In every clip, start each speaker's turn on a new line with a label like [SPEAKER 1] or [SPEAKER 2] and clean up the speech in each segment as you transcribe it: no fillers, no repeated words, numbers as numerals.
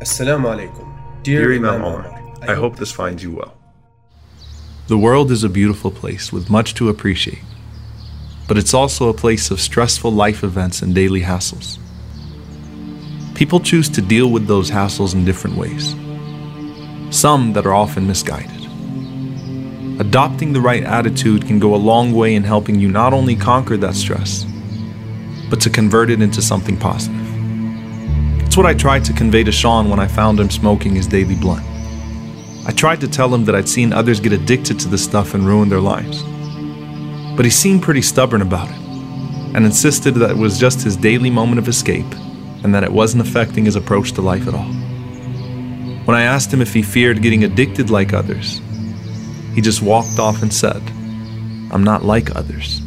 [SPEAKER 1] Assalamu alaikum.
[SPEAKER 2] Dear Imam Omar, I hope this finds you well.
[SPEAKER 3] The world is a beautiful place with much to appreciate, but it's also a place of stressful life events and daily hassles. People choose to deal with those hassles in different ways, some that are often misguided. Adopting the right attitude can go a long way in helping you not only conquer that stress, but to convert it into something positive. It's what I tried to convey to Sean when I found him smoking his daily blunt. I tried to tell him that I'd seen others get addicted to this stuff and ruin their lives. But he seemed pretty stubborn about it, and insisted that it was just his daily moment of escape, and that it wasn't affecting his approach to life at all. When I asked him if he feared getting addicted like others, he just walked off and said, "I'm not like others."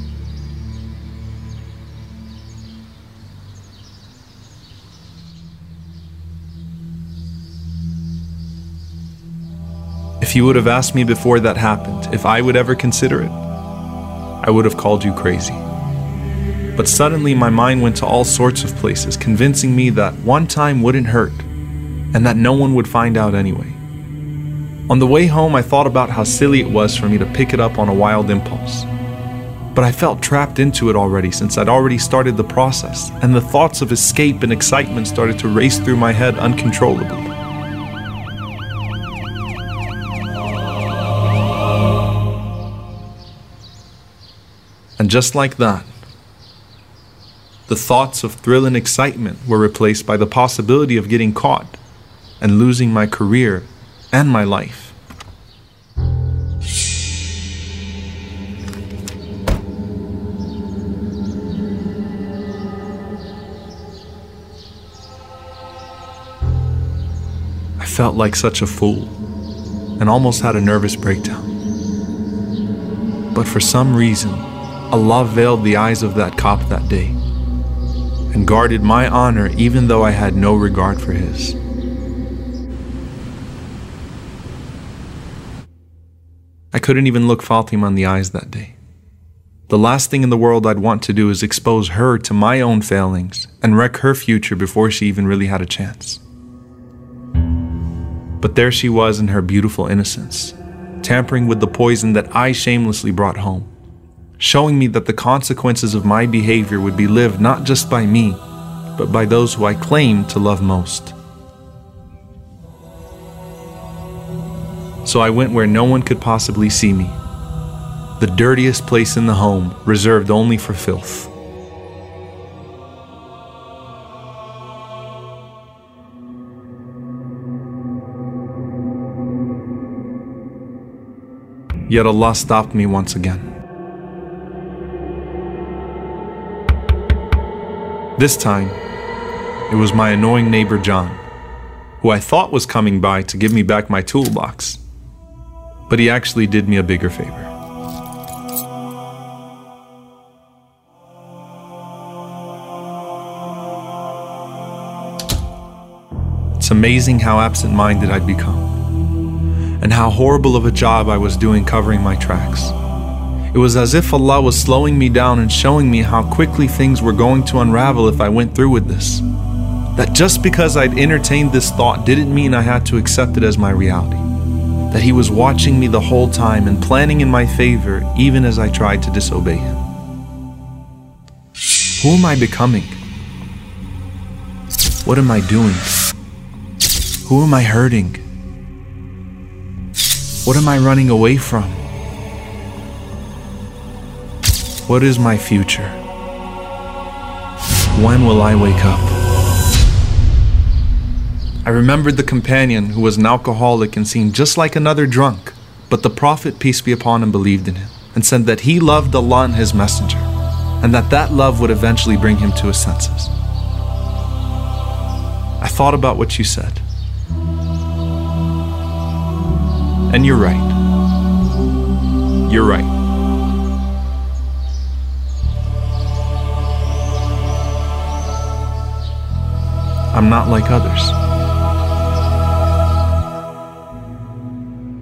[SPEAKER 3] If you would have asked me before that happened if I would ever consider it, I would have called you crazy. But suddenly my mind went to all sorts of places, convincing me that one time wouldn't hurt, and that no one would find out anyway. On the way home, I thought about how silly it was for me to pick it up on a wild impulse. But I felt trapped into it already, since I'd already started the process, and the thoughts of escape and excitement started to race through my head uncontrollably. And just like that, the thoughts of thrill and excitement were replaced by the possibility of getting caught and losing my career and my life. I felt like such a fool and almost had a nervous breakdown. But for some reason, Allah veiled the eyes of that cop that day and guarded my honor even though I had no regard for his. I couldn't even look Fatima in the eyes that day. The last thing in the world I'd want to do is expose her to my own failings and wreck her future before she even really had a chance. But there she was in her beautiful innocence, tampering with the poison that I shamelessly brought home, showing me that the consequences of my behavior would be lived not just by me, but by those who I claim to love most. So I went where no one could possibly see me, the dirtiest place in the home, reserved only for filth. Yet Allah stopped me once again. This time, it was my annoying neighbor John, who I thought was coming by to give me back my toolbox, but he actually did me a bigger favor. It's amazing how absent-minded I'd become, and how horrible of a job I was doing covering my tracks. It was as if Allah was slowing me down and showing me how quickly things were going to unravel if I went through with this. That just because I'd entertained this thought didn't mean I had to accept it as my reality. That He was watching me the whole time and planning in my favor even as I tried to disobey Him. Who am I becoming? What am I doing? Who am I hurting? What am I running away from? What is my future? When will I wake up? I remembered the companion who was an alcoholic and seemed just like another drunk, but the Prophet, peace be upon him, believed in him and said that he loved Allah and His Messenger, and that love would eventually bring him to his senses. I thought about what you said. And you're right. You're right. I'm not like others.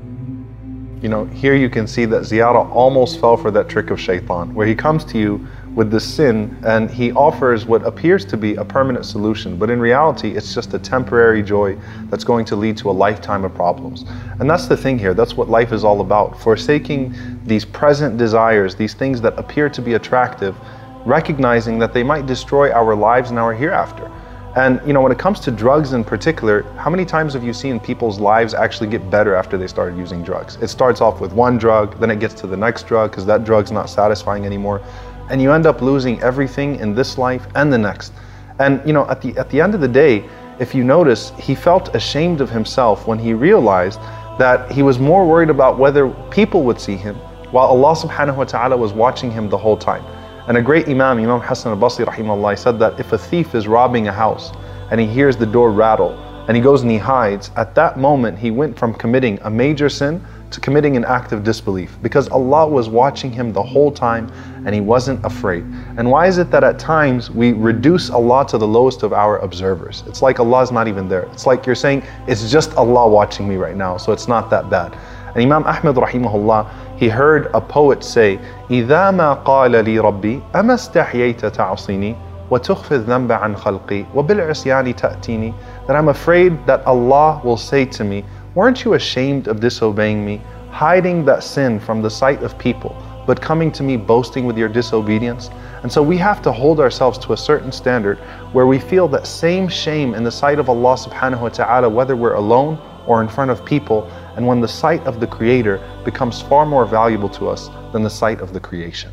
[SPEAKER 2] Here you can see that Ziyada almost fell for that trick of shaitan, where he comes to you
[SPEAKER 1] with this sin, and he offers what appears to be a permanent solution, but in reality it's just a temporary joy that's going to lead to a lifetime of problems. And that's the thing here, that's what life is all about, forsaking these present desires, these things that appear to be attractive, recognizing that they might destroy our lives and our hereafter. And when it comes to drugs in particular, how many times have you seen people's lives actually get better after they started using drugs? It starts off with one drug, then it gets to the next drug because that drug's not satisfying anymore. And you end up losing everything in this life and the next. And at the end of the day, if you notice, he felt ashamed of himself when he realized that he was more worried about whether people would see him, while Allah subhanahu wa ta'ala was watching him the whole time. And a great Imam Hassan al-Basri rahimahullah, said that if a thief is robbing a house and he hears the door rattle and he goes and he hides, at that moment he went from committing a major sin to committing an act of disbelief, because Allah was watching him the whole time and he wasn't afraid. And why is it that at times we reduce Allah to the lowest of our observers? It's like Allah's not even there. It's like you're saying, it's just Allah watching me right now, so it's not that bad. And Imam Ahmad rahimahullah, he heard a poet say, إِذَا مَا قَالَ لِي رَبِّي أَمَا اسْتَحْيَيْتَ تَعْصِينِي وَتُخْفِي الذَّنْبَ عَنْ خَلْقِي وَبِالْعِصْيَانِ تَأْتِينِي. That I'm afraid that Allah will say to me, weren't you ashamed of disobeying me, hiding that sin from the sight of people, but coming to me boasting with your disobedience? And so we have to hold ourselves to a certain standard where we feel that same shame in the sight of Allah subhanahu wa ta'ala, whether we're alone or in front of people, and when the sight of the Creator becomes far more valuable to us than the sight of the creation.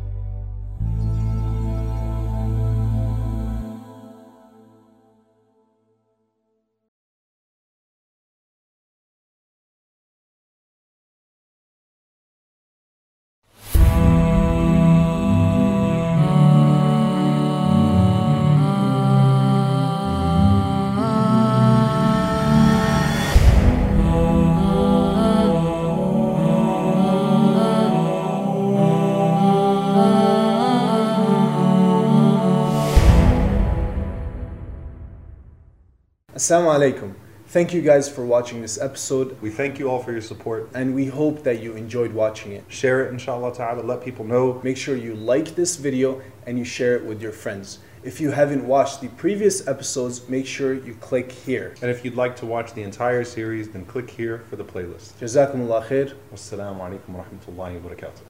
[SPEAKER 4] Assalamu alaikum. Thank you guys for watching this episode.
[SPEAKER 3] We thank you all for your support.
[SPEAKER 4] And we hope that you enjoyed watching it.
[SPEAKER 3] Share it, inshallah ta'ala, let people know.
[SPEAKER 4] Make sure you like this video and you share it with your friends. If you haven't watched the previous episodes, make sure you click here.
[SPEAKER 3] And if you'd like to watch the entire series, then click here for the playlist.
[SPEAKER 4] Jazakumullah khair.
[SPEAKER 3] Wassalamu alaikum wa rahmatullahi wa barakatuh.